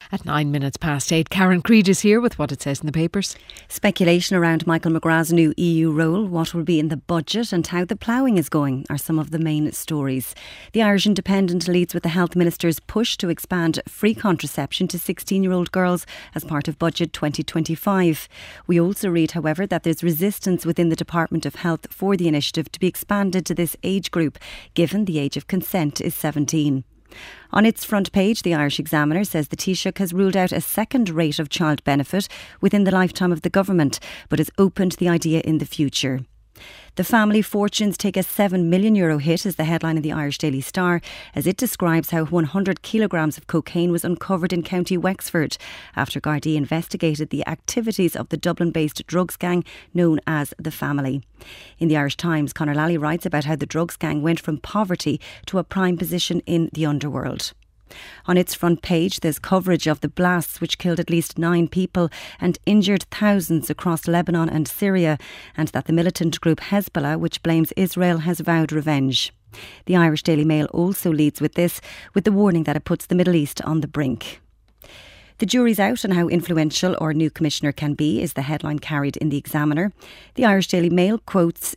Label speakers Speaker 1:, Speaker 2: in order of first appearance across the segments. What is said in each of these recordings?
Speaker 1: At 8:09, Karen Creed is here with what it says in the papers.
Speaker 2: Speculation around Michael McGrath's new EU role, what will be in the budget and how the ploughing is going are some of the main stories. The Irish Independent leads with the Health Minister's push to expand free contraception to 16-year-old girls as part of Budget 2025. We also read, however, that there's resistance within the Department of Health for the initiative to be expanded to this age group, given the age of consent is 17. On its front page, the Irish Examiner says the Taoiseach has ruled out a second rate of child benefit within the lifetime of the government, but is open to the idea in the future. The family fortunes take a €7 million hit is the headline in the Irish Daily Star, as it describes how 100 kilograms of cocaine was uncovered in County Wexford after Gardaí investigated the activities of the Dublin-based drugs gang known as The Family. In the Irish Times, Conor Lally writes about how the drugs gang went from poverty to a prime position in the underworld. On its front page, there's coverage of the blasts which killed at least 9 people and injured thousands across Lebanon and Syria, and that the militant group Hezbollah, which blames Israel, has vowed revenge. The Irish Daily Mail also leads with this, with the warning that it puts the Middle East on the brink. The jury's out on how influential our new commissioner can be is the headline carried in the Examiner. The Irish Daily Mirror quotes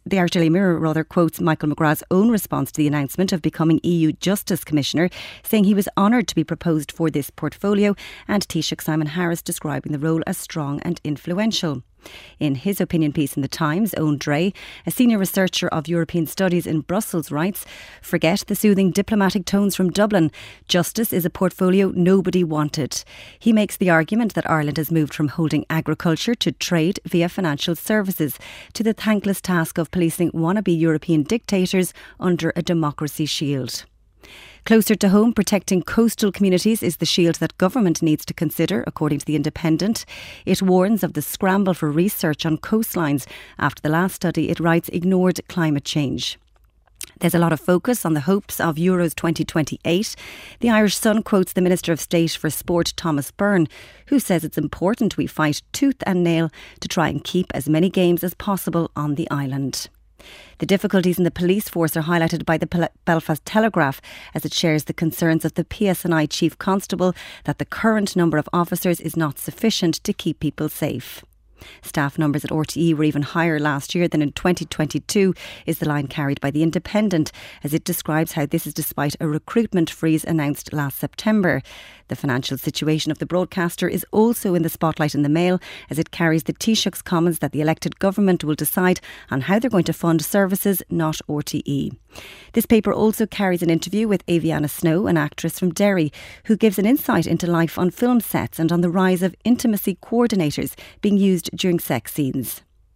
Speaker 2: Michael McGrath's own response to the announcement of becoming EU Justice Commissioner, saying he was honoured to be proposed for this portfolio, and Taoiseach Simon Harris describing the role as strong and influential. In his opinion piece in The Times, Owen Dre, a senior researcher of European studies in Brussels, writes, "Forget the soothing diplomatic tones from Dublin. Justice is a portfolio nobody wanted." He makes the argument that Ireland has moved from holding agriculture to trade via financial services to the thankless task of policing wannabe European dictators under a democracy shield. Closer to home, protecting coastal communities is the shield that government needs to consider, according to The Independent. It warns of the scramble for research on coastlines after the last study, it writes, ignored climate change. There's a lot of focus on the hopes of Euros 2028. The Irish Sun quotes the Minister of State for Sport, Thomas Byrne, who says it's important we fight tooth and nail to try and keep as many games as possible on the island. The difficulties in the police force are highlighted by the Belfast Telegraph as it shares the concerns of the PSNI Chief Constable that the current number of officers is not sufficient to keep people safe. Staff numbers at RTE were even higher last year than in 2022, is the line carried by The Independent, as it describes how this is despite a recruitment freeze announced last September. The financial situation of the broadcaster is also in the spotlight in the Mail, as it carries the Taoiseach's comments that the elected government will decide on how they're going to fund services, not RTE. This paper also carries an interview with Aviana Snow, an actress from Derry, who gives an insight into life on film sets and on the rise of intimacy coordinators being used during sex scenes.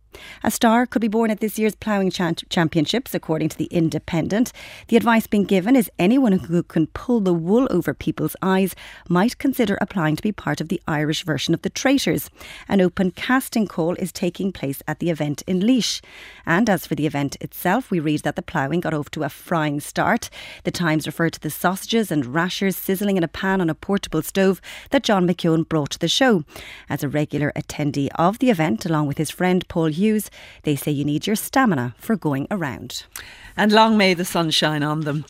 Speaker 2: A star could be born at this year's ploughing championships, according to The Independent. The advice being given is anyone who can pull the wool over people's eyes might consider applying to be part of the Irish version of the Traitors. An open casting call is taking place at the event in Laois. And as for the event itself, we read that the ploughing got off to a frying start. The Times referred to the sausages and rashers sizzling in a pan on a portable stove that John McKeown brought to the show. As a regular attendee of the event, along with his friend Paul Hughes, they say you need your stamina for going around.
Speaker 3: And long may the sun shine on them.